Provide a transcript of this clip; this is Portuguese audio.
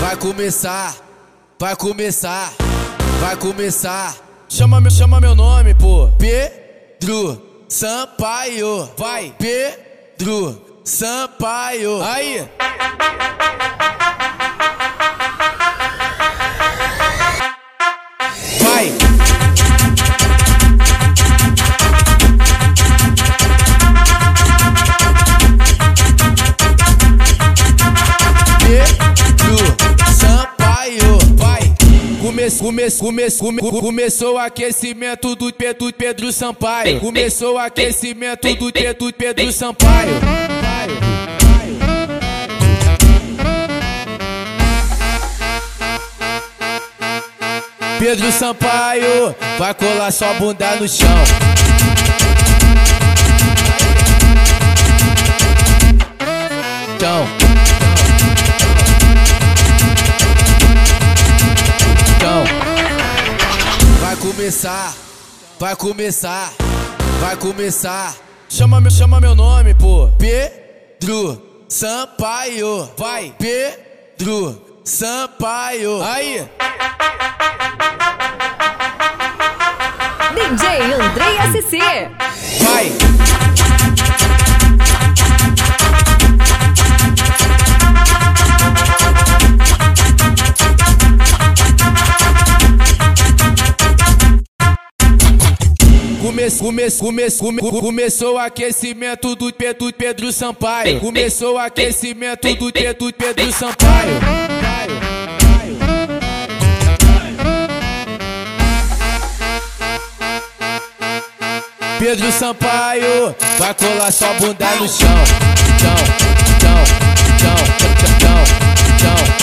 Vai começar, vai começar, vai começar. Chama meu nome, pô. Pedro Sampaio. Vai, Pedro Sampaio. Aí. Vai. Pedro Sampaio. Vai. Começou o aquecimento do Pedro Sampaio. Começou o aquecimento do Pedro Sampaio. Pedro Sampaio vai colar sua bunda no chão. Então, vai começar, vai começar, vai começar. Chama meu nome, pô. Pedro Sampaio. Vai, Pedro Sampaio. Aí. DJ Andrei SC. Vai. Começou o aquecimento do Pedro Sampaio. Começou o aquecimento do Pedro Sampaio. Pedro Sampaio vai colar sua bunda no chão. Chão, chão, chão, chão, chão, chão.